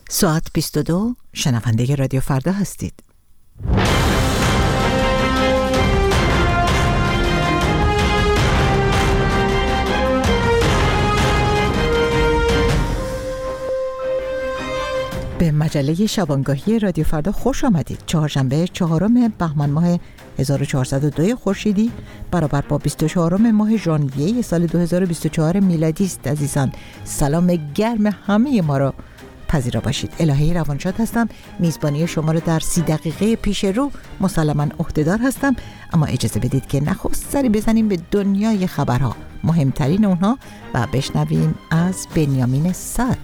ساعت 22 شنونده رادیو فردا هستید. به مجله شبانگاهی رادیو فردا خوش آمدید. چهارشنبه 4 بهمن ماه 1402 خورشیدی برابر با 24 ماه ژانویه سال 2024 میلادی است. عزیزان، سلام گرم همه ما را پذیرا باشید. الهی روانشاد هستم. میزبانی شما رو در 30 دقیقه پیش رو مسلماً عهده‌دار هستم، اما اجازه بدید که نخست سری بزنیم به دنیای خبرها، مهمترین اونها، و بشنویم از بنیامین صدر.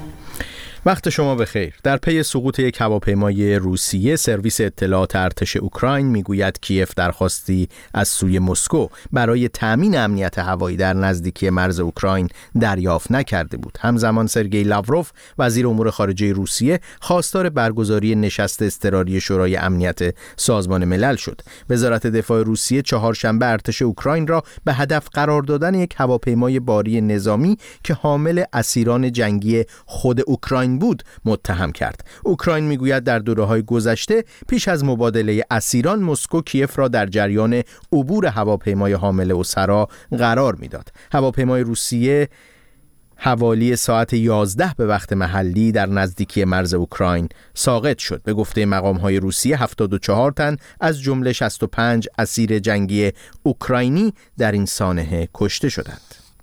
وقت شما بخیر. در پی سقوط یک هواپیمای روسیه، سرویس اطلاعات ارتش اوکراین میگوید کیف درخواستی از سوی مسکو برای تامین امنیت هوایی در نزدیکی مرز اوکراین دریافت نکرده بود. همزمان سرگئی لاوروف، وزیر امور خارجه روسیه، خواستار برگزاری نشست اضطراری شورای امنیت سازمان ملل شد. وزارت دفاع روسیه چهارشنبه ارتش اوکراین را به هدف قرار دادن یک هواپیمای باری نظامی که حامل اسیران جنگی خود اوکراین بود متهم کرد. اوکراین میگوید در دوره‌های گذشته پیش از مبادله اسیران، مسکو کیف را در جریان عبور هواپیمای حامل اسرا قرار میداد. هواپیمای روسیه حوالی ساعت 11 به وقت محلی در نزدیکی مرز اوکراین ساقط شد. به گفته مقام‌های روسیه 74 تن از جمله 65 اسیر جنگی اوکراینی در این سانحه کشته شدند.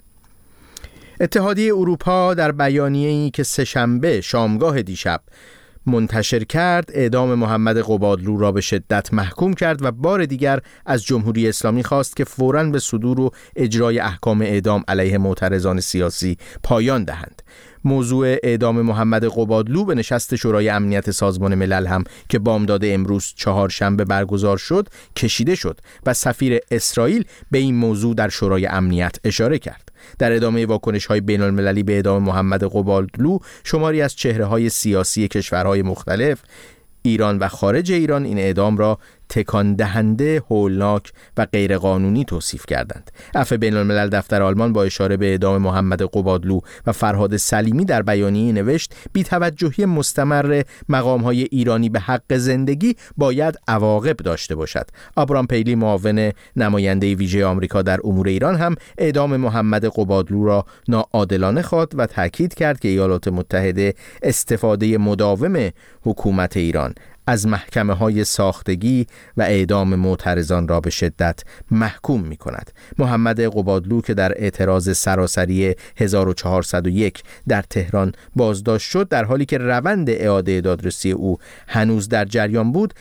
اتحادیه اروپا در بیانیه‌ای که سه‌شنبه شامگاه دیشب منتشر کرد، اعدام محمد قبادلو را به شدت محکوم کرد و بار دیگر از جمهوری اسلامی خواست که فوراً به صدور و اجرای احکام اعدام علیه معترضان سیاسی پایان دهند. موضوع اعدام محمد قبادلو به نشست شورای امنیت سازمان ملل هم که بامداد امروز چهارشنبه برگزار شد کشیده شد و سفیر اسرائیل به این موضوع در شورای امنیت اشاره کرد. در ادامه واکنش‌های بین‌المللی به اعدام محمد قبادلو، شماری از چهره‌های سیاسی کشورهای مختلف، ایران و خارج ایران، این اعدام را تکان دهنده، هولناک و غیرقانونی توصیف کردند. عفو بین‌الملل دفتر آلمان با اشاره به اعدام محمد قبادلو و فرهاد سلیمی در بیانیه نوشت: بی‌توجهی مستمر مقام‌های ایرانی به حق زندگی باید عواقب داشته باشد. آبرام پیلی، معاون نماینده ویژه آمریکا در امور ایران، هم اعدام محمد قبادلو را ناعادلانه خواند و تاکید کرد که ایالات متحده استفاده مداوم حکومت ایران از محکمه‌های ساختگی و اعدام معترضان را به شدت محکوم می‌کند. محمد قبادلو که در اعتراض سراسری 1401 در تهران بازداشت شد، در حالی که روند اعاده دادرسی او هنوز در جریان بود،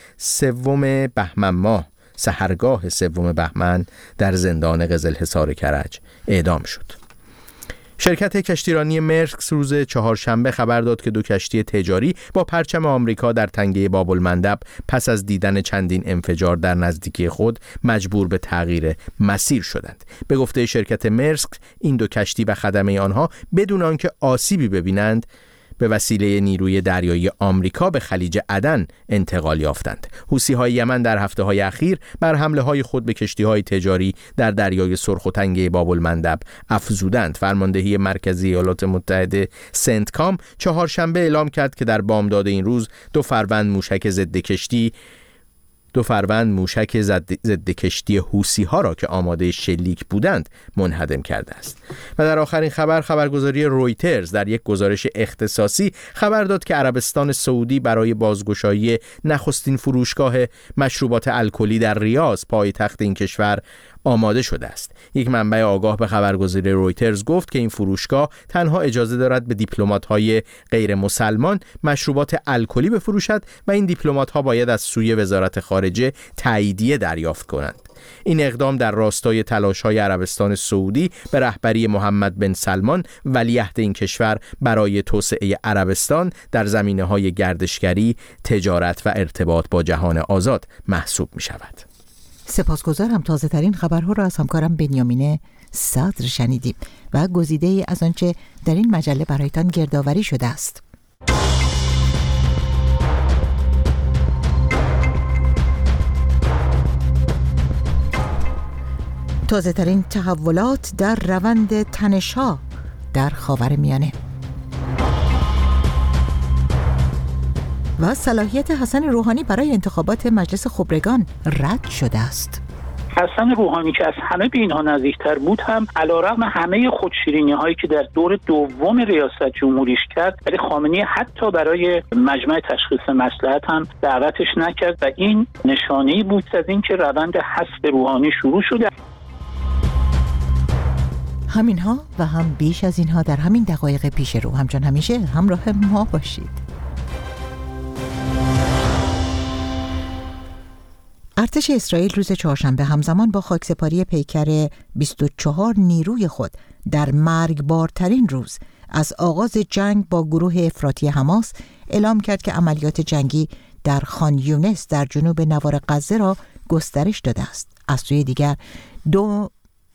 3 بهمن ماه، سحرگاه 3 بهمن، در زندان قزلحصار کرج اعدام شد. شرکت کشتیرانی مرسک روز چهارشنبه خبر داد که 2 کشتی تجاری با پرچم آمریکا در تنگه باب‌المندب پس از دیدن چندین انفجار در نزدیکی خود مجبور به تغییر مسیر شدند. به گفته شرکت مرسک، این 2 کشتی و خدمه آنها بدون آنکه آسیبی ببینند به وسیله نیروی دریایی آمریکا به خلیج عدن انتقال یافتند. حوثی‌های یمن در هفته‌های اخیر بر حمله‌های خود به کشتی‌های تجاری در دریای سرخ و تنگه باب‌المندب افزودند. فرماندهی مرکزی ایالات متحده سنتکام چهارشنبه اعلام کرد که در بامداد این روز 2 فروند موشک ضد کشتی حوثی‌ها را که آماده شلیک بودند منهدم کرده است. و در آخرین خبرگزاری رویترز در یک گزارش اختصاصی خبر داد که عربستان سعودی برای بازگشایی نخستین فروشگاه مشروبات الکلی در ریاض، پایتخت این کشور، آماده شده است. یک منبع آگاه به خبرگزاری رویترز گفت که این فروشگاه تنها اجازه دارد به دیپلمات‌های غیر مسلمان مشروبات الکلی بفروشد و این دیپلمات‌ها باید از سوی وزارت خارجه تاییدیه دریافت کنند. این اقدام در راستای تلاش‌های عربستان سعودی به رهبری محمد بن سلمان ولیعهد این کشور برای توسعه عربستان در زمینه‌های گردشگری، تجارت و ارتباط با جهان آزاد محسوب می‌شود. سپاسگزارم. تازه ترین خبرها را از همکارم بنیامین صدر شنیدیم و گزیده از آنچه در این مجله برایتان گردآوری شده است. تازه ترین تحولات در روند تنش‌ها در خاورمیانه. و صلاحیت حسن روحانی برای انتخابات مجلس خبرگان رد شده است. حسن روحانی که از همه به اینها نزدیکتر بود هم علیرغم همه خودشیرینی‌هایی که در دور دوم ریاست جمهوریش کرد، ولی خامنه‌ای حتی برای مجمع تشخیص مصلحت هم دعوتش نکرد و این نشانه‌ای بود از اینکه روند حذف روحانی شروع شده. همینها و هم بیش از اینها در همین دقایق پیش رو. همچون همیشه همراه ما باشید. ارتش اسرائیل روز چهارشنبه همزمان با خاکسپاری پیکر 24 نیروی خود در مرگبارترین روز از آغاز جنگ با گروه افراطی حماس اعلام کرد که عملیات جنگی در خان یونس در جنوب نوار غزه را گسترش داده است. از سوی دیگر دو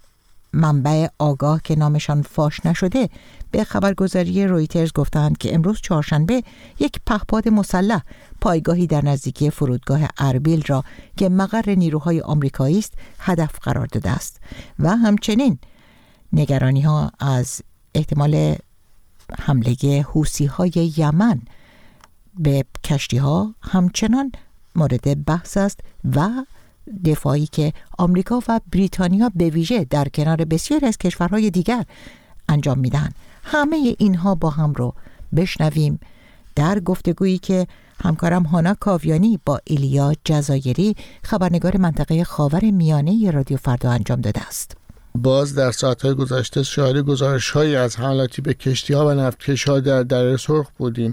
منبع آگاه که نامشان فاش نشده به خبرگزاری رویترز گفتند که امروز چهارشنبه یک پهپاد مسلح پایگاهی در نزدیکی فرودگاه اربیل را که مقر نیروهای آمریکایی است هدف قرار داده است و همچنین نگرانی ها از احتمال حمله حوثی‌های یمن به کشتی‌ها همچنان مورد بحث است و دفاعی که آمریکا و بریتانیا به ویژه در کنار بسیاری از کشورهای دیگر انجام میدن. همه اینها با هم رو بشنویم در گفتگویی که همکارم هانا کاویانی با ایلیا جزایری خبرنگار منطقه خاورمیانه رادیو فردا انجام داده است. باز در ساعت‌های گذشته شاهد گزارش‌هایی از حملاتی به کشتی‌ها و نفتکش‌ها در دره سرخ بودیم.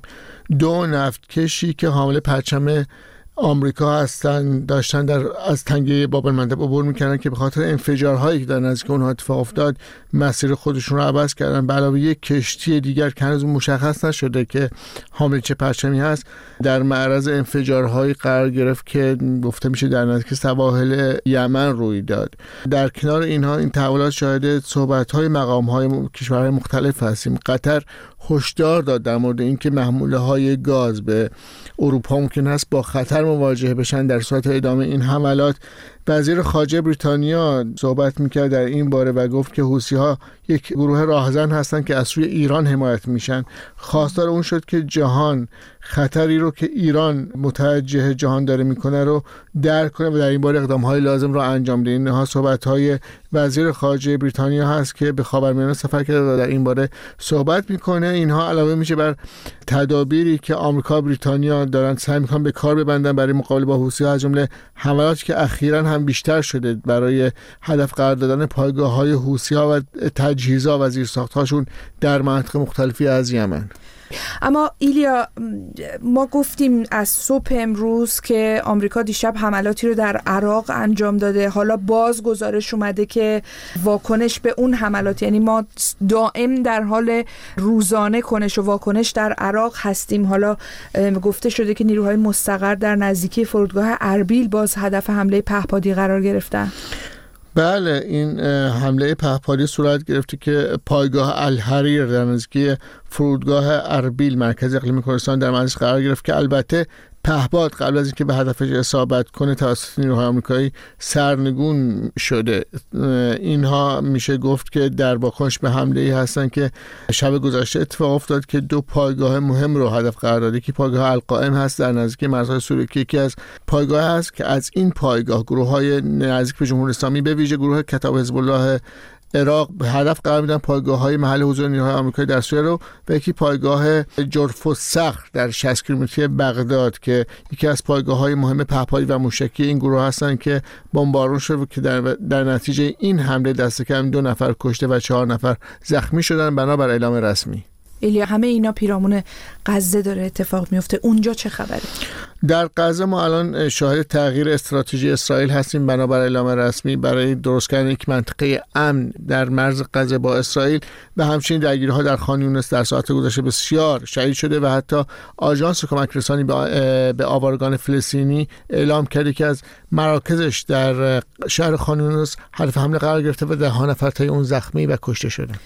2 نفتکشی که حامل پرچم آمریکا داشتن از تنگه باب المندب عبور میکردن که به خاطر انفجارهایی که در نزدیک اونها اتفاق افتاد مسیر خودشون رو عوض کردن. به علاوه یک کشتی دیگر که هنوز مشخص نشده که حامل چه پرچمی هست در معرض انفجارهایی قرار گرفت که گفته میشه در نزدیک سواحل یمن روی داد. در کنار اینها این تحولات شاهد صحبت‌های مقام‌های کشورهای مختلف هستیم. قطر هشدار داد در مورد اینکه محموله‌های گاز به اروپا ممکن است با خطر مواجه بشن در صورت ادامه این حملات. وزیر خارجه بریتانیا صحبت میکرد در این باره و گفت که حوثی‌ها یک گروه راهزن هستند که از سوی ایران حمایت میشن. خواستار اون شد که جهان خطری رو که ایران متوجه جهان داره میکنه رو درک کنه و در این باره اقدام‌های لازم رو انجام بده. اینها صحبت‌های وزیر خارجه بریتانیا هست که به خاورمیانه سفر کرده و در این باره صحبت میکنه. اینها علاوه میشه بر تدابیری که آمریکا و بریتانیا دارن سعی میکنن به کار ببندن برای مقابله با حوثی‌ها، از جمله حملاتی که اخیراً هم بیشتر شده برای هدف قرار دادن پایگاه‌های حوثی‌ها و تجهیزات و زیرساخت‌هاشون در مناطق مختلفی از یمن. اما ایلیا، ما گفتیم از صبح امروز که آمریکا دیشب حملاتی رو در عراق انجام داده. حالا باز گزارش اومده که واکنش به اون حملات، یعنی ما دائم در حال روزانه کنش و واکنش در عراق هستیم. حالا گفته شده که نیروهای مستقر در نزدیکی فرودگاه اربیل باز هدف حمله پهپادی قرار گرفتن. بله، این حمله پهپادی صورت گرفته که پایگاه الحریر در نزدیکی فرودگاه اربیل مرکز اقلیمی کردستان در منزل قرار گرفت که البته پهپاد قبل از اینکه به هدفش اصابت کنه توسط نیروهای آمریکایی سرنگون شده. اینها میشه گفت که در واکنش به حمله‌ای هستن که شب گذشته اتفاق افتاد که 2 پایگاه مهم رو هدف قرار داده که پایگاه القائم هست در نزدیکی مرزهای سوریه که یکی از پایگاه هست که از این پایگاه گروه‌های نزدیک به جمهوری اسلامی به ویژه گروه کتاب حزب الله عراق به هدف قرار میدن پایگاه‌های محل حضور نیروهای آمریکایی در سوریه رو و یکی پایگاه جرف الصخر در 60 کیلومتری بغداد که یکی از پایگاه‌های مهم پهپادی و موشکی این گروه هستن که بمبارون شد که در نتیجه این حمله دست کم 2 نفر کشته و 4 نفر زخمی شدن بنابر اعلام رسمی. ایلیا، همه اینا پیرامون غزه داره اتفاق میفته. اونجا چه خبره؟ در غزه ما الان شاهد تغییر استراتژی اسرائیل هستیم بنابر اعلام رسمی برای درست کردن یک منطقه امن در مرز غزه با اسرائیل و همچنین درگیری‌ها در خان یونس در ساعات گذشته بسیار شدید شده و حتی آژانس کمک رسانی به آوارگان فلسطینی اعلام کرده که از مراکزش در شهر خان یونس هدف حمله قرار گرفته و 10 نفر تا اون زخمی و کشته شدند.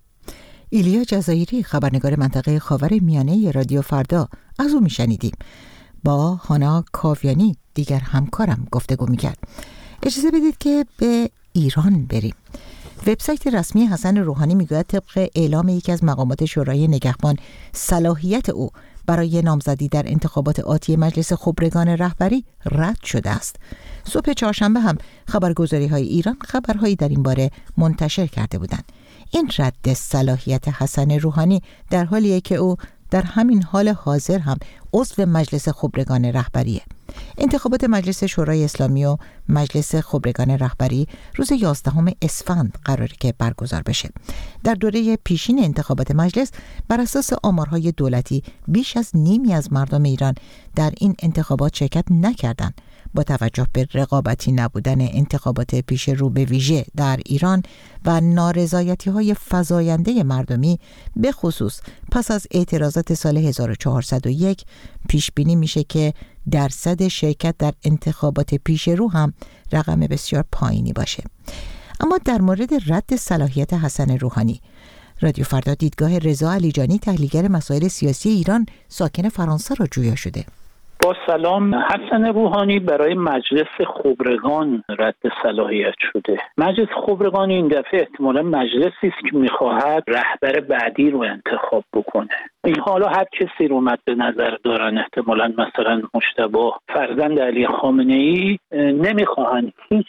ایلیا جزایری خبرنگار منطقه خاورمیانه رادیو فردا از او میشنیدیم. با هانا کاویانی دیگر همکارم گفتگو میکرد. اجازه بدید که به ایران بریم. وبسایت رسمی حسن روحانی میگوید طبق اعلام یکی از مقامات شورای نگهبان صلاحیت او برای نامزدی در انتخابات آتی مجلس خبرگان رهبری رد شده است. صبح چهارشنبه هم خبرگزاری‌های ایران خبرهایی در این باره منتشر کرده بودند. این رد صلاحیت حسن روحانی در حالیه که او در همین حال حاضر هم عضو مجلس خبرگان رهبریه. انتخابات مجلس شورای اسلامی و مجلس خبرگان رهبری روز 11 اسفند قراره که برگزار بشه. در دوره پیشین انتخابات مجلس بر اساس آمارهای دولتی بیش از نیمی از مردم ایران در این انتخابات شرکت نکردند. با توجه به رقابتی نبودن انتخابات پیش رو به ویژه در ایران و نارضایتی‌های فزاینده مردمی، به خصوص پس از اعتراضات سال 1401، پیش بینی میشه که درصد شرکت در انتخابات پیش رو هم رقم بسیار پایینی باشه. اما در مورد رد صلاحیت حسن روحانی، رادیو فردا دیدگاه رضا علیجانی، تحلیلگر مسائل سیاسی ایران ساکن فرانسه را جویا شده. با سلام. حسن روحانی برای مجلس خبرگان رد صلاحیت شده. مجلس خبرگان این دفعه احتمالاً مجلسی است که می‌خواهد رهبر بعدی رو انتخاب بکنه. این حالا هر کسی رو مد نظر دارن، احتمالاً مثلا مجتبی فرزند علی خامنه‌ای نمی‌خواهند هیچ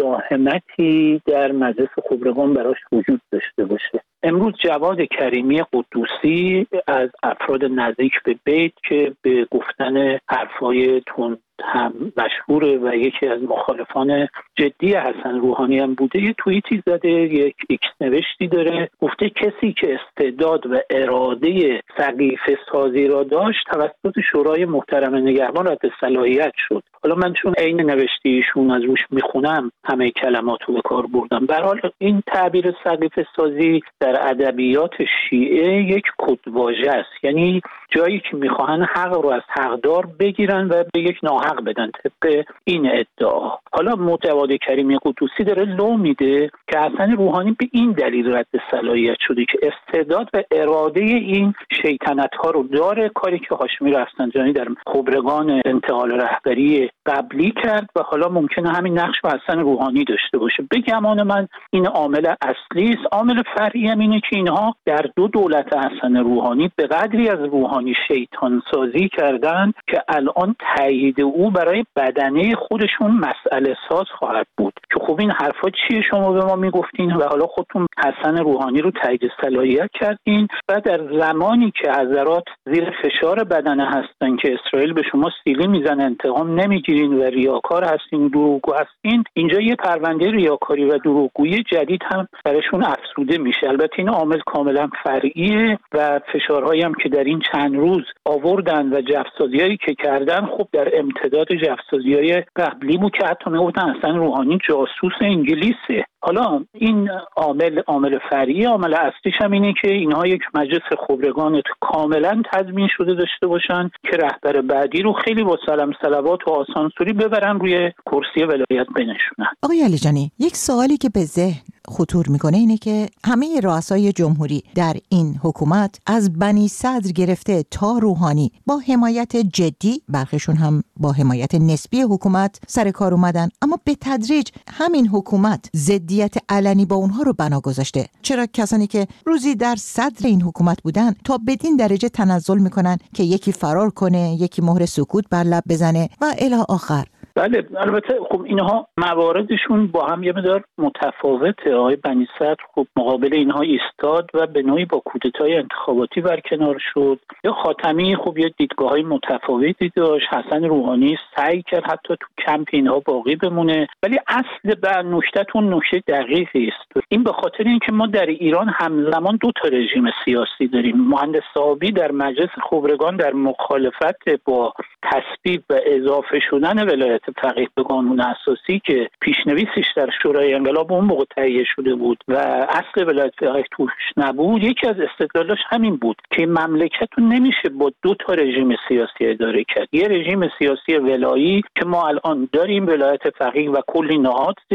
مزاحمتی در مجلس خبرگان براش وجود داشته باشه. امروز جواد کریمی قدوسی از افراد نزدیک به بیت که به گفتن حرفای تند هم مشهوره و یکی از مخالفان جدی حسن روحانی هم بوده، یه توییتی زده، یک ایکس نوشتی داره، گفته کسی که استعداد و اراده سقیفه سازی را داشت توسط شورای محترم نگهبان رد صلاحیت شد. حالا من چون عین نوشتیشون از روش میخونم همه کلمات رو به کار بردم. به هر حال این تعبیر سقیفه سازی در ادبیات شیعه یک کدواژه است، یعنی جایی که میخواهن حق رو از حقدار بگیرن و به یک ناحق بدن طبق این ادعا. حالا جواد کریمی قدوسی داره لو میده که حسن روحانی به این دلیل رد صلاحیت شده که استعداد و اراده این شیطنت ها رو داره، کاری که هاشمی رفسنجانی در خبرگان انتقال رهبری قبلی کرد و حالا ممکنه همین نقش رو حسن روحانی داشته باشه. به گمان من این عامل اصلی است. عامل فرعی هم اینه که اینها در دو دولت حسن روحانی به قدری از روحانی شیطان سازی کردن که الان تایید او برای بدنه خودشون مسئله ساز خواهد بود که خب این حرفا چیه شما به ما میگفتین و حالا خودتون حسن روحانی رو تایید صلاحیت کردین و در زمانی که حضرات زیر فشار بدنه هستن که اسرائیل به شما سیلی میزنه انتقام نمیگیرین و ریاکار هستین، دروغگو هستین، اینجا یه پرونده ریاکاری و دروغگویی جدید هم برشون افزوده میشه. البته این عامل کاملا فرعیه و فشارهایی هم که در این چند روز آوردن و جفسازیایی که کردن خب در امتداد جفسازیای قبلی بود که حتی میگفتن حسن روحانی جاسوس انگلیسه. حالا این عامل فرعی، عامل اصلیش هم اینه که اینها یک مجلس خبرگان کاملا تضمین شده داشته باشن که رهبر بعدی رو خیلی با سلام صلوات و آسانسوری ببرن روی کرسی ولایت بنشونن. آقای علیجانی، یک سوالی که به ذهن خطور میکنه اینه که همه رؤسای جمهوری در این حکومت از بنی صدر گرفته تا روحانی با حمایت جدی، برخیشون هم با حمایت نسبی حکومت سر کار اومدن، اما به تدریج همین حکومت ضدیت علنی با اونها رو بنا گذاشته. چرا کسانی که روزی در صدر این حکومت بودن تا بدین درجه تنزل میکنن که یکی فرار کنه، یکی مهر سکوت بر لب بزنه و الی آخر؟ بله، البته خب اینها مواردشون با هم یه مقدار متفاوته. آقای بنی صدر خب مقابل اینها ایستاد و به نوعی با کودتای انتخاباتی برکنار شد. یا خاتمی خب یه دیدگاه‌های متفاوتی داشت. حسن روحانی سعی کرد حتی تو کمپ اینها باقی بمونه، ولی اصل به نکته‌تون نکته دقیقی است. این به خاطر اینکه ما در ایران همزمان دو تا رژیم سیاسی داریم. مهندس صاحبی در مجلس خبرگان در مخالفت با تصویب و اضافه شدن ولایت فقیه به قانون اساسی که پیشنویسش در شورای انقلاب اون موقع تهیه شده بود و اصل ولایت فقیه توش نبود، یکی از استدلالاش همین بود که مملکت رو نمیشه با دو تا رژیم سیاسی اداره کرد. یه رژیم سیاسی ولایی که ما الان داریم، ولایت فقیه و کلی نهاد زیر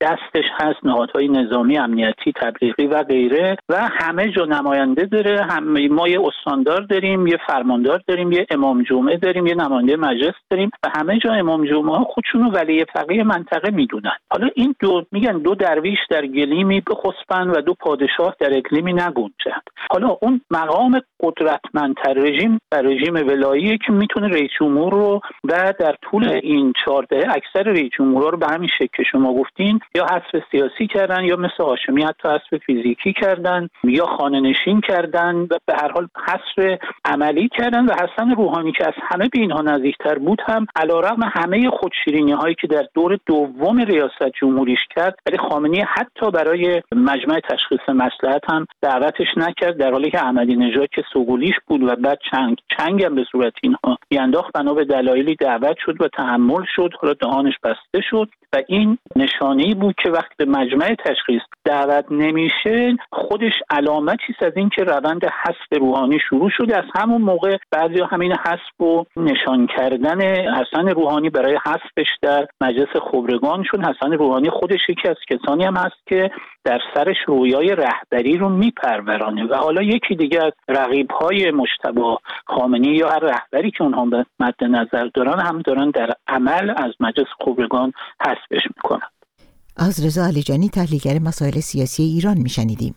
دستش هست، نهادهای نظامی، امنیتی، تبلیغی و غیره، و همه جا نماینده داره. ما یه استاندار داریم، یه فرماندار داریم، یه امام جمعه داریم، یه نماینده مجلس داریم و همه جا امام جمعه ها خودشونو ولی فقیه منطقه میدونن. حالا این دو درویش در گلیمی بخسبن و دو پادشاه در اقلیمی نگنجند. حالا اون مقام قدرتمندتر رژیم ولایی که میتونه رئیس جمهور رو و در طول این 14 اکثر رئیس جمهورها رو به همین شکل که شما گفتین یا حذف سیاسی کردن یا مثل هاشمی حتی حذف فیزیکی کردن یا خانه‌نشین کردن و به هر حال حذف عملی کردن. و حسن روحانی که از همه به اینها نزدیکتر بود هم علیرغم همه خودشیرینی‌هایی که در دور دوم ریاست جمهوریش کرد، ولی خامنه‌ای حتی برای مجمع تشخیص مصلحت هم دعوتش نکرد، در حالی که احمدی نژاد که سوگلیش بود و بعد چنگ هم به صورت اینها بیانداخت، بنا به دلایلی دعوت شد و تحمل شد، حالا دهانش بسته شد و این نشانه‌ای بود که وقتی به مجمع تشخیص دعوت نمیشه خودش علامتی است از این که روند حذف روحانی شروع شده. از همون موقع بعضیا همین حذف و نشان کردن حسن روحانی برای حذفش در مجلس خبرگان، چون حسن روحانی خودش یکی از کسانی هم هست که در سرش رویای رهبری رو میپرورانه و حالا یکی دیگه از رقیب‌های مجتبی خامنه‌ای یا هر رهبری که اونها به مد نظر دارن هم دارن در عمل از مجلس خبرگان حذفش میکنن. از رضا علیجانی، تحلیلگر مسائل سیاسی ایران، میشنیدیم.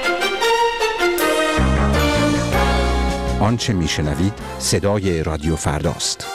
آنچه میشنوید صدای رادیو فرداست.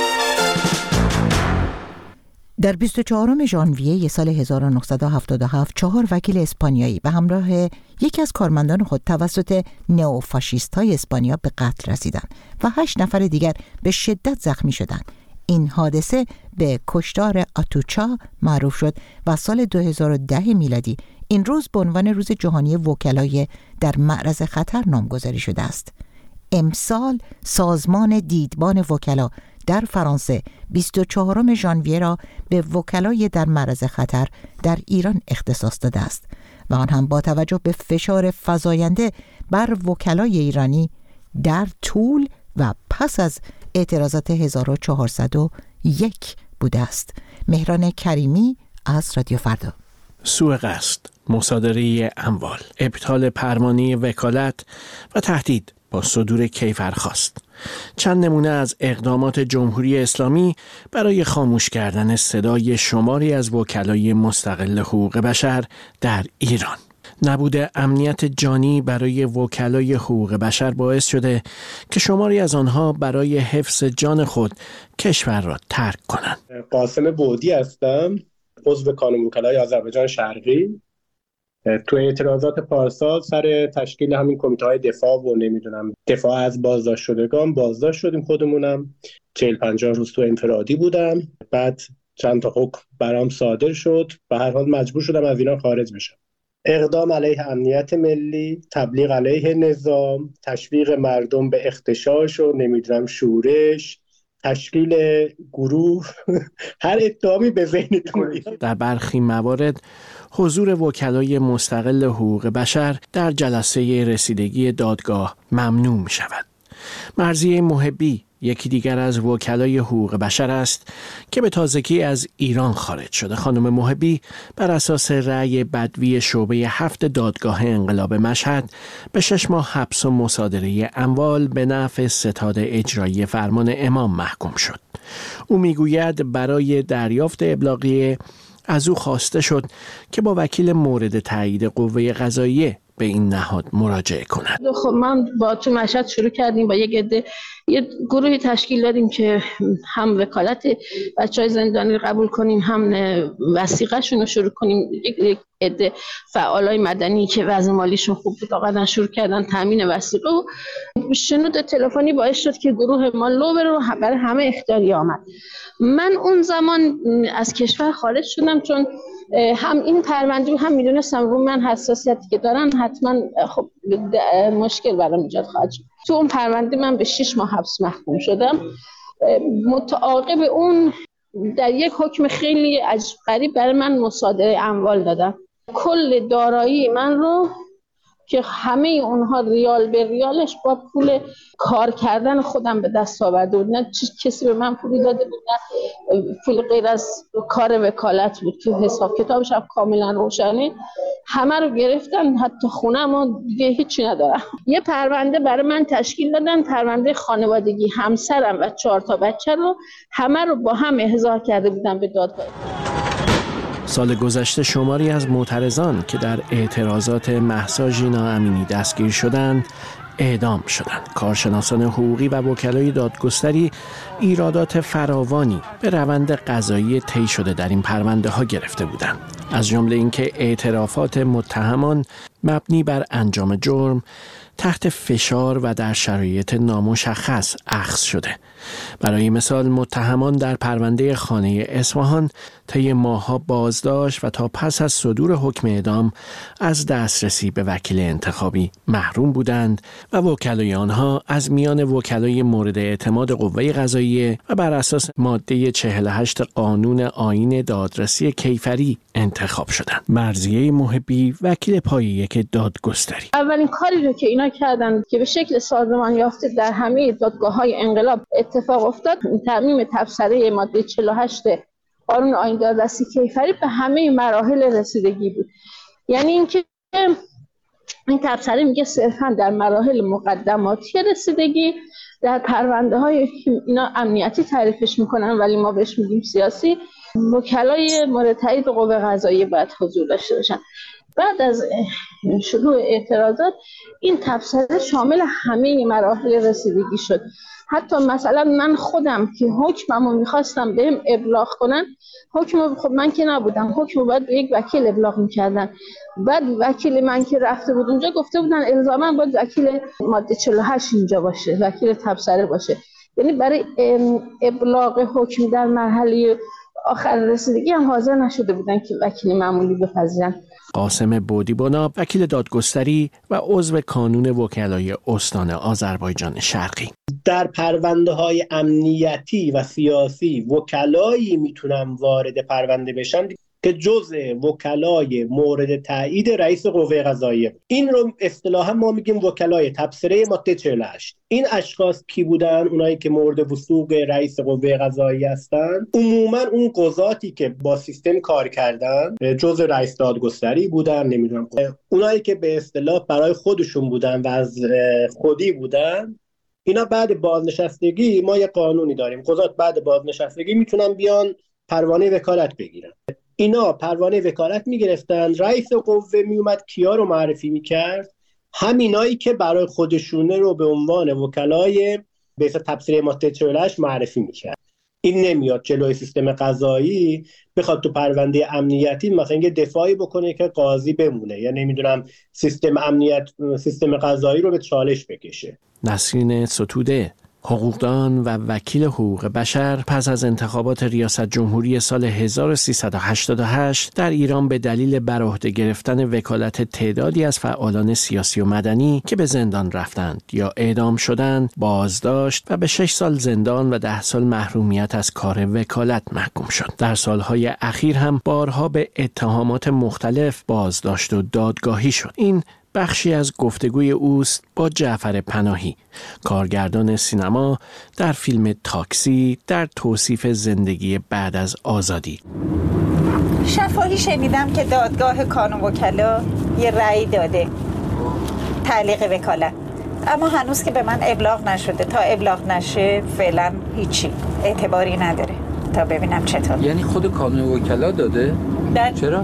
در 24 ژانویه سال 1977 4 وکیل اسپانیایی به همراه یکی از کارمندان خود توسط نئوفاشیست‌های اسپانیا به قتل رسیدند و 8 نفر دیگر به شدت زخمی شدند. این حادثه به کشتار آتوچا معروف شد و سال 2010 میلادی این روز به ژانویه روز جهانی وکلای در معرض خطر نامگذاری شده است. امسال سازمان دیدبان وکلا در فرانسه 24 ژانویه را به وکلای در معرض خطر در ایران اختصاص داده است و آن هم با توجه به فشار فزاینده بر وکلای ایرانی در طول و پس از اعتراضات 1401 بوده است. مهران کریمی از رادیو فردا. سوء قصد، مصادره اموال، ابطال پروانه وکالت و تهدید با صدور کیفرخواست. چند نمونه از اقدامات جمهوری اسلامی برای خاموش کردن صدای شماری از وکلای مستقل حقوق بشر در ایران. نبود امنیت جانی برای وکلای حقوق بشر باعث شده که شماری از آنها برای حفظ جان خود کشور را ترک کنند. قاسم بودی هستم، عضو کانون وکلای آذربایجان شرقی. تو اعتراضات پارسال سر تشکیل همین کمیته‌های دفاع و دفاع از بازداشت شدگان بازداشت شدیم. خودمونم 40-50 روز تو انفرادی بودم. بعد چند تا حکم برام صادر شد و هر حال مجبور شدم از ایران خارج بشم. اقدام علیه امنیت ملی، تبلیغ علیه نظام، تشویق مردم به اغتشاش و شورش، تشکیل گروه، هر اتهامی به ذهنتون بیاد. در برخی موارد حضور وکلای مستقل حقوق بشر در جلسه رسیدگی دادگاه ممنوع می شود. مرضیه محبی یکی دیگر از وکلای حقوق بشر است که به تازگی از ایران خارج شده. خانم محبی بر اساس رأی بدوی شعبه 7 دادگاه انقلاب مشهد به 6 ماه حبس و مصادره اموال به نفع ستاد اجرایی فرمان امام محکوم شد. او میگوید برای دریافت ابلاغیه از او خواسته شد که با وکیل مورد تایید قوه قضاییه به این نهاد مراجعه کند. خب من با تو مشهد شروع کردیم، با یه گروهی تشکیل دادیم که هم وکالت بچهای زندانی رو قبول کنیم، هم وثیقه‌شون رو شروع کنیم. یک عده فعالای مدنی که وضع مالیشون خوب بود آقا شروع کردن تامین وثیقه و شنود تلفنی باعث شد که گروه ما لو بره برای همه اختیاری آمد. من اون زمان از کشور خارج شدم چون هم این پرونده هم میدونستم رو من حساسیتی که دارن حتما خب مشکل برام ایجاد خواهد شد. تو اون پرونده من به 6 ماه حبس محکوم شدم. متعاقب اون در یک حکم خیلی عجیب غریب برای من مصادره اموال دادن. کل دارایی من رو که همه اونها ریال به ریالش با پول کار کردن خودم به دست آورده بود. نه کسی به من پولی داده بود، نه پول غیر از کار وکالت بود که حساب کتابش هم کاملا روشنه. همه رو گرفتن، حتی خونم و دیگه هیچی ندارم. یه پرونده برای من تشکیل دادن، پرونده خانوادگی، همسرم و 4 تا بچه رو همه رو با هم احضار کرده بودن به دادگاه. سال گذشته شماری از معترضان که در اعتراضات مهسا ژینا امینی دستگیر شدند اعدام شدند. کارشناسان حقوقی و وکلای دادگستری ایرادات فراوانی به روند قضایی طی شده در این پرونده ها گرفته بودند، از جمله اینکه اعترافات متهمان مبنی بر انجام جرم تحت فشار و در شرایط نامشخص اخذ شده. برای مثال متهمان در پرونده خانه اصفهان طی ماه‌ها بازداشت و تا پس از صدور حکم اعدام از دسترسی به وکیل انتخابی محروم بودند و وکلای آنها از میان وکلای مورد اعتماد قوه قضاییه و بر اساس ماده 48 قانون آیین دادرسی کیفری انتخاب شدند. مرضیه محبی، وکیل پایه 1 دادگستری: اولین کاری رو که اینا کردن که به شکل سازمان یافته در همه دادگاه‌های انقلاب اتفاق افتاد، تعمیم تبصره ماده 48 قانون آیین دادرسی کیفری به همه مراحل رسیدگی بود. یعنی اینکه این تبصره میگه صرفا در مراحل مقدماتی رسیدگی، در پرونده های اینا امنیتی تعریفش میکنن ولی ما بهش میگیم سیاسی، وکلای مورد تایید قوه قضاییه باید حضور داشته باشن. بعد از شروع اعتراضات این تبصره شامل همه مراحل رسیدگی شد. حتی مثلا من خودم که حکممو میخواستم بهم ابلاغ کنن، حکم خب من که نبودم، حکم باید به یک وکیل ابلاغ میکردن. بعد وکیل من که رفته بود اونجا گفته بودن الزاما باید وکیل ماده 48 اینجا باشه، وکیل تبصره باشه. یعنی برای ابلاغ حکم در مرحله آخر رسیدگی هم حاضر نشده بودن که وکیل معمولی بپذیرن. قاسم بودی-بناب، وکیل دادگستری و عضو کانون وکلای استان آذربایجان شرقی: در پرونده‌های امنیتی و سیاسی وکلایی میتونن وارد پرونده بشن که جزء وکلای مورد تایید رئیس قوه قضاییه. این رو اصطلاحا ما میگیم وکلای تبصره ماده 48. این اشخاص کی بودن؟ اونایی که مورد وثوق رئیس قوه قضاییه هستن. عموما اون قضاتی که با سیستم کار کردن جزء رئیس دادگستری بودن، نمیدونم، اونایی که به اصطلاح برای خودشون بودن و از خودی بودن. اینا بعد بازنشستگی، ما یه قانونی داریم، قضات بعد بازنشستگی میتونن بیان پروانه وکالت بگیرن. اینا پروانه وکالت میگرفتن، رئیس قوه میومد کیا رو معرفی میکرد؟ همینایی که برای خودشونه رو به عنوان وکلای به اصطلاح تبصره ماده 48 معرفی میکرد. این نمیاد جلوی سیستم قضایی بخواد تو پرونده امنیتی مثلا یه دفاعی بکنه که قاضی بمونه، یا نمیدونم سیستم قضایی رو به چالش بکشه. نسرین ستوده، حقوقدان و وکیل حقوق بشر، پس از انتخابات ریاست جمهوری سال 1388 در ایران به دلیل بر عهده گرفتن وکالت تعدادی از فعالان سیاسی و مدنی که به زندان رفتند یا اعدام شدند بازداشت و به 6 سال زندان و 10 سال محرومیت از کار وکالت محکوم شد. در سالهای اخیر هم بارها به اتهامات مختلف بازداشت و دادگاهی شد. این بخشی از گفتگوی اوست با جعفر پناهی، کارگردان سینما، در فیلم تاکسی در توصیف زندگی بعد از آزادی. شفاهی شنیدم که دادگاه کانون وکلا یه رأی داده تعلیق وکالت، اما هنوز که به من ابلاغ نشده. تا ابلاغ نشه فعلا هیچی اعتباری نداره تا ببینم چطور. یعنی خود کانون وکلا داده؟ چرا؟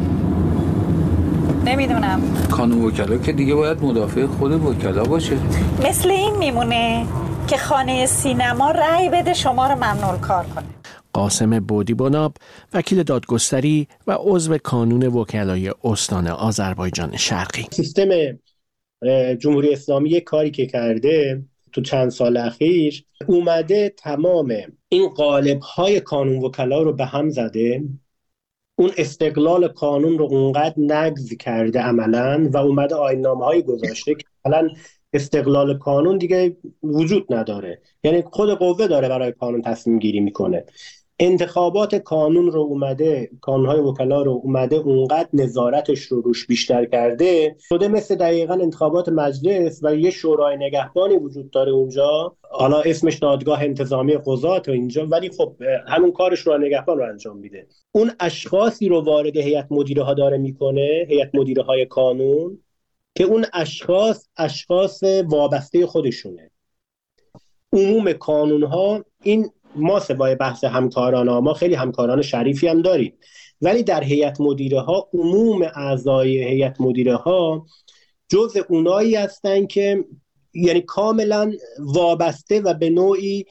نمیدونم. کانون وکلا که دیگه باید مدافع خود وکلا باشه. مثل این میمونه که خانه سینما رأی بده شما رو ممنوع کار کنه. قاسم بودی-بناب، وکیل دادگستری و عضو کانون وکلای استان آذربایجان شرقی: سیستم جمهوری اسلامی کاری که کرده تو چند سال اخیر، اومده تمام این قالب‌های کانون وکلا رو به هم زده، اون استقلال قانون رو اونقدر نقض کرده عملاً و اومده آیین‌نامه‌های گذاشته که عملاً استقلال قانون دیگه وجود نداره. یعنی خود قوه داره برای قانون تصمیم گیری میکنه. انتخابات کانون‌های وکلا رو اومده اونقدر نظارتش رو روش بیشتر کرده شده مثل دقیقاً انتخابات مجلس و یه شورای نگهبانی وجود داره اونجا، حالا اسمش دادگاه انتظامی قضات اینجا، ولی خب همون کارش شورای نگهبان رو انجام میده. اون اشخاصی رو وارد هیئت مدیره ها داره میکنه، هیئت مدیره های کانون، که اون اشخاص وابسته خودشونه. عموم کانون ها این ما سوای بحث همکاران ها، ما خیلی همکاران شریفی هم داریم، ولی در هیئت مدیره ها عموم اعضای هیئت مدیره ها جزء اونایی هستن که یعنی کاملا وابسته و به نوعی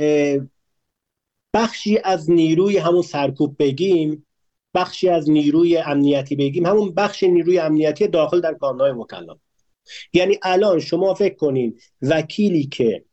بخشی از نیروی همون سرکوب بگیم، بخشی از نیروی امنیتی بگیم، همون بخش نیروی امنیتی داخل در کانون‌های وکلا. یعنی الان شما فکر کنین وکیلی که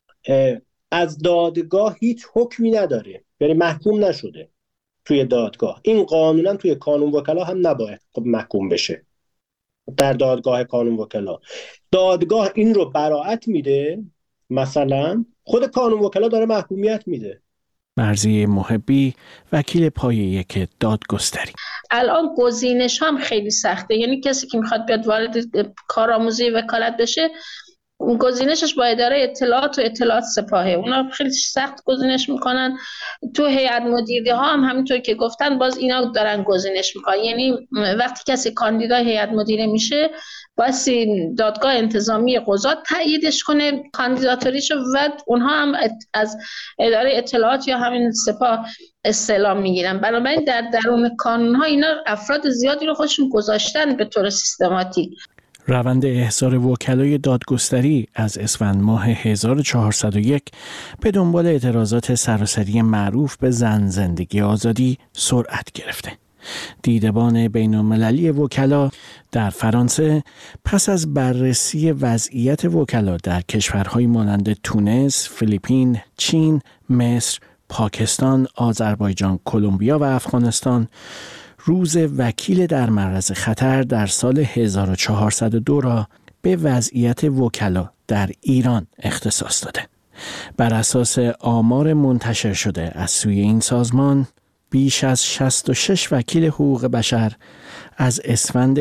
از دادگاه هیچ حکمی نداره، یعنی محکوم نشده توی دادگاه، این قانونا توی کانون وکلا هم نباید محکوم بشه. در دادگاه کانون وکلا دادگاه این رو براءت میده، مثلا خود کانون وکلا داره محکومیت میده. مرضیه محبی، وکیل پایه یک دادگستری. الان گزینش هم خیلی سخته، یعنی کسی که میخواد بیاد وارد کارآموزی وکالت بشه گزینشش با اداره اطلاعات و اطلاعات سپاهه، اونا خیلی سخت گزینش میکنن. تو هیئت مدیره ها هم همینطور که گفتن باز اینا دارن گزینش میکنن، یعنی وقتی کسی کاندیدای هیئت مدیره میشه باید دادگاه انتظامی قضات تاییدش کنه کاندیداتوریشو و اونها هم از اداره اطلاعات یا همین سپاه استعلام میگیرن. بنابراین در درون کانون ها اینا افراد زیادی رو خودشون گذاشتن به طور سیستماتیک. روند احضار وکلای دادگستری از اسفند ماه 1401 به دنبال اعتراضات سراسری معروف به زن زندگی آزادی سرعت گرفته. دیدبان بین‌المللی وکلا در فرانسه پس از بررسی وضعیت وکلا در کشورهای مانند تونس، فیلیپین، چین، مصر، پاکستان، آذربایجان، کلمبیا و افغانستان روز وکیل در معرض خطر در سال 1402 را به وضعیت وکلا در ایران اختصاص داده. بر اساس آمار منتشر شده از سوی این سازمان، بیش از 66 وکیل حقوق بشر از اسفند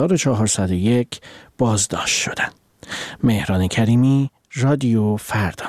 1401 بازداشت شدند. مهران کریمی، رادیو فردا.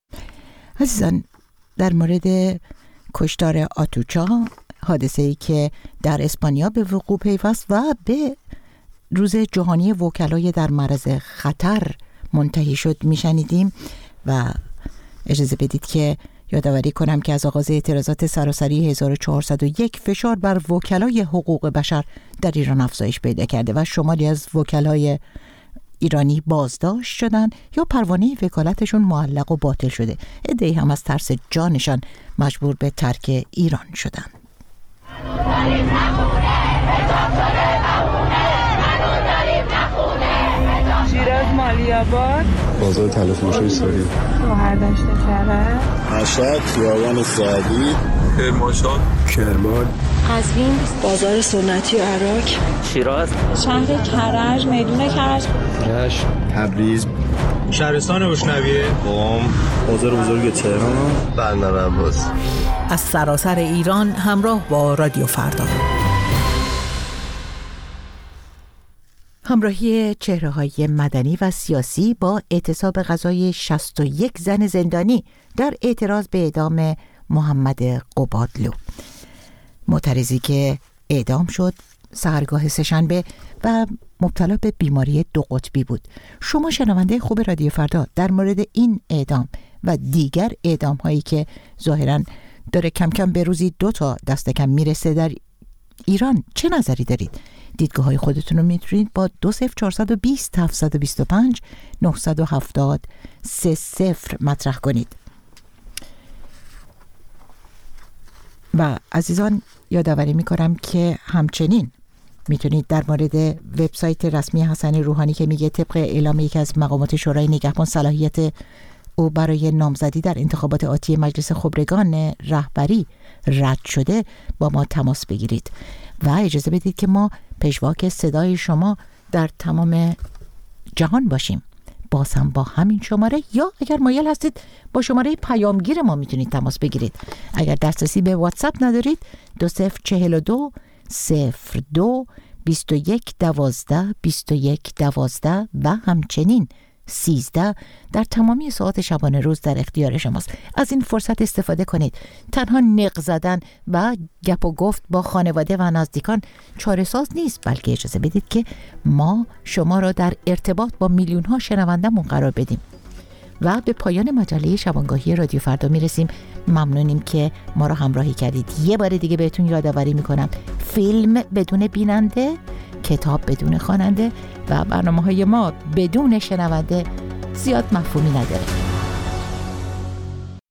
عزیزان، در مورد کشتار آتوچا، حادثه‌ای که در اسپانیا به وقوع پیوست و به روز جهانی وکلای در معرض خطر منتهی شد میشنیدیم و اجازه بدید که یادآوری کنم که از آغاز اعتراضات سراسری 1401 فشار بر وکلای حقوق بشر در ایران افزایش پیدا کرده و شماری از وکلای ایرانی بازداشت شدن یا پروانه وکالتشون معلق و باطل شده. عده‌ای هم از ترس جانشان مجبور به ترک ایران شدن. شیراز، مالی‌آباد، بازار تلفروشی ساری، شهردشت کرج، مشهد، خیابان سعدی، کرمانشاه، کرمان، قزوین، بازار سنتی عراق، شیراز، شهر کرج، میدون کرج، رشت، تبریز، شهرستان اشنویه، قم، بازار بزرگ تهران، بندر عباس. از سراسر ایران همراه با رادیو فردا. همراهی چهره‌های مدنی و سیاسی با اعتصاب غذای 61 زن زندانی در اعتراض به اعدام محمد قبادلو. معترضی که اعدام شد سحرگاه سه‌شنبه و مبتلا به بیماری 2 قطبی بود. شما شنونده خوب رادیو فردا در مورد این اعدام و دیگر اعدام هایی که ظاهراً داره کم کم به روزی 2 تا دست کم میرسه در ایران چه نظری دارید؟ دیدگاه های خودتون رو میتونید با 20420 725 970 30 مطرح کنید. و عزیزان یادآوری میکنم که همچنین میتونید در مورد وبسایت رسمی حسن روحانی که میگه طبق اعلام یکی از مقامات شورای نگهبان صلاحیت او برای نامزدی در انتخابات آتی مجلس خبرگان رهبری رد شده با ما تماس بگیرید و اجازه بدید که ما پژواک صدای شما در تمام جهان باشیم. باز هم با همین شماره، یا اگر مایل هستید با شماره پیامگیر ما میتونید تماس بگیرید. اگر دسترسی به واتساپ ندارید 2042 02 21 12 21 12 و همچنین 13 در تمامی ساعات شبانه روز در اختیار شماست. از این فرصت استفاده کنید. تنها نق زدن و گپ و گفت با خانواده و نزدیکان چاره ساز نیست، بلکه اجازه بدید که ما شما را در ارتباط با میلیون ها شنونده‌مون قرار بدیم. و به پایان مجله شبانگاهی رادیو فردا میرسیم. ممنونیم که ما را همراهی کردید. یه بار دیگه بهتون یادآوری میکنم فیلم بدون بیننده، کتاب بدون خواننده و برنامه‌های ما بدون شنونده زیاد مفهومی نداره.